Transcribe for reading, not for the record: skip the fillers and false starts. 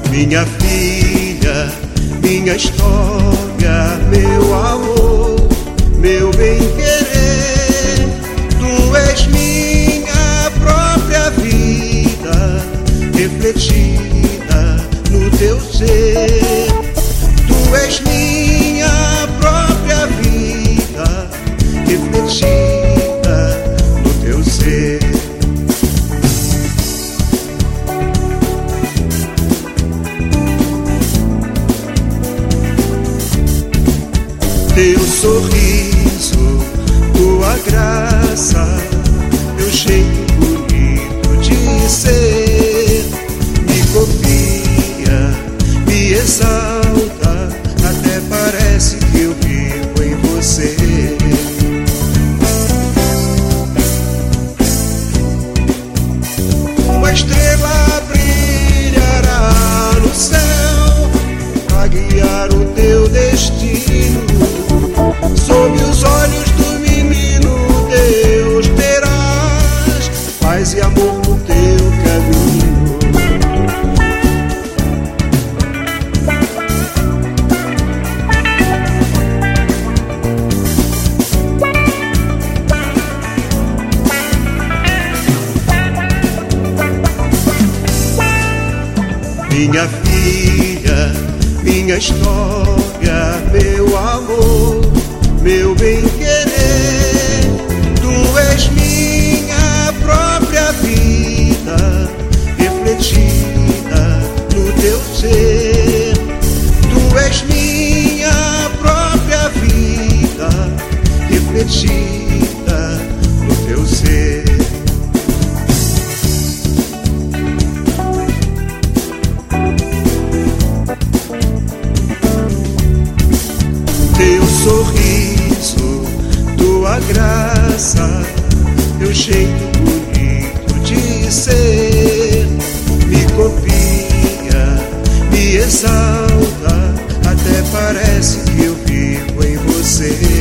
Minha filha, minha história, meu amor, meu bem-querer. Tu és minha própria vida, refletida no teu ser. Tu és minha própria vida, refletida no teu ser. Teu sorriso, tua graça, teu jeito bonito de ser, me copia, me exalta, até parece que eu vivo em você. Uma estrela brilhará no céu pra guiar o teu destino. Sob os olhos do menino Deus terás paz e amor no teu caminho. Minha filha, minha história, meu amor, meu bem-querer. Tu és minha própria vida, refletida no teu ser. Tu és minha própria vida, refletida no teu ser. Teu sorriso, tua graça, teu jeito bonito de ser, me copia, me exalta, até parece que eu vivo em você.